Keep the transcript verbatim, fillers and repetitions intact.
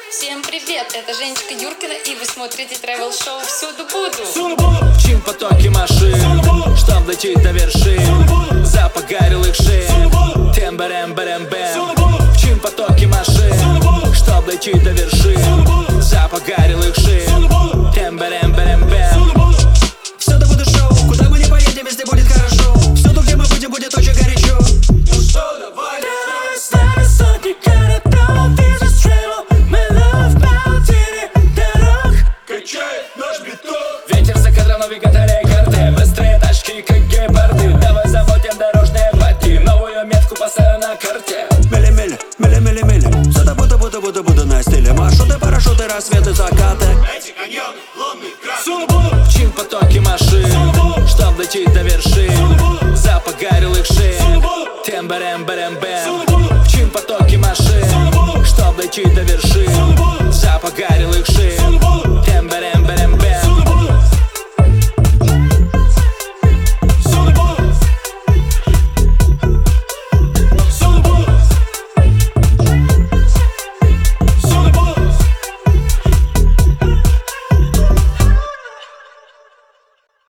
Всем привет, это Женечка Юркина, и вы смотрите travel шоу «Всюду буду». Мчим потоки машин, чтоб дойти до вершин, запах горелых шин, тем-берем-берем-бем. Мчим потоки машин, чтоб дойти до вершин, запах горелых шин, тем-берем-берем-бем. Всюду буду шоу, куда мы не поедем, везде будет хорошо. Всюду, где мы будем, будет очень горячо. Ну что, давай, Старые сотни городов, вижу стрелу. Мы love паутине дорог. качает наш бетон. Ветер за кадром, навигаторы карты, быстрые тачки, как гепарды. Давай замутим дорожные пати, новую метку поставим на карте. Мили-мили, мили-мили-мили. Всюду буду, буду, буду, буду на стиле. Маршруты, парашюты, рассветы, закаты. Эти каньоны, лунный красный. Мчим потоки машин, чтоб дойти до вершин, запах горелых шин, тем-берем-берем-бем. Мчим потоки машин, чтоб дойти до вершин.